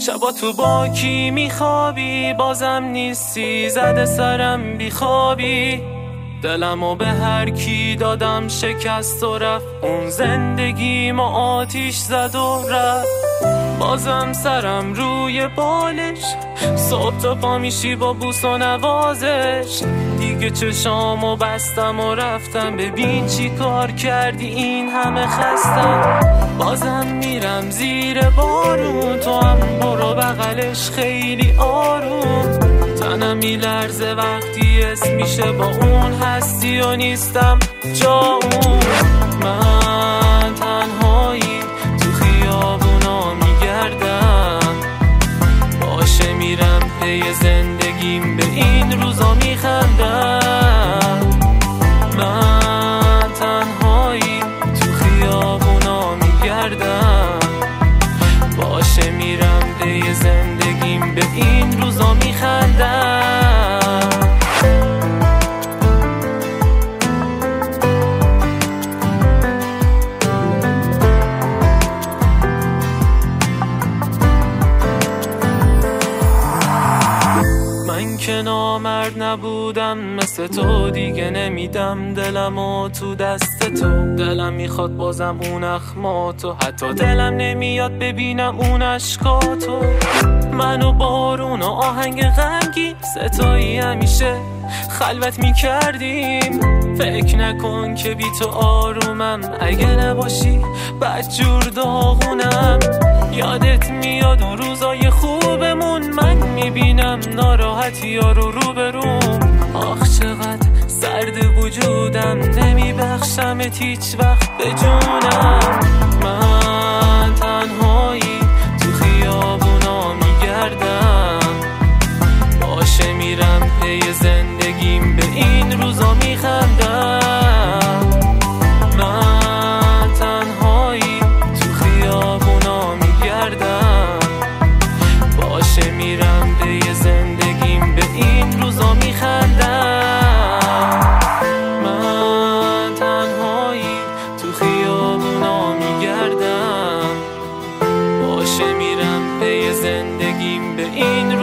شبا تو با کی میخوابی، بازم نیستی، زده سرم بیخوابی. دلمو به هر کی دادم شکست و رفت، اون زندگیمو آتیش زد و رفت. بازم سرم روی بالش، صبح تا پا میشی با بوس و نوازش. دیگه چشامو بستم و رفتم، ببین چی کار کردی، این همه خستم. بازم میرم زیر بارون، تو هم برو بغلش خیلی آروم. تنم میلرزه وقتی اسم میشه با اون هستی و نیستم جا اون. من تنهایی تو خیابونا میگردم، باشه میرم پی زندگیم، به این روزا میخندم. من تنهایی تو خیابونا میگردم، باشه میرم پی زندگیم، به این روزا میخندم. من که نامرد نبودم مثل تو، دیگه نمیدم دلمو تو دست تو. دلم میخواد بازم اون اخماتو، حتی دلم نمیاد ببینم اون عشقاتو. منو بارون و آهنگ غمگین ستایی همیشه خلوت میکردیم. فکر نکن که بی تو آرومم، اگه نباشی بدجور داغونم. یادت میاد اون روزای خوبمون، من میبینم ناراحتی ها رو بروم. آخ چقدر سرد وجودم، نمیبخشمت هیچ وقت به جونم. من تنهایی تو خیابونا میگردم، باشه میرم پی زندگیم، به این روزا میخندم. من تنهایی تو خیابونا میگردم، باشه میرم پی زندگیم، به این روزا میخندم. من تنهایی تو خیابونا میگردم، باشه میرم پی زندگیم، به این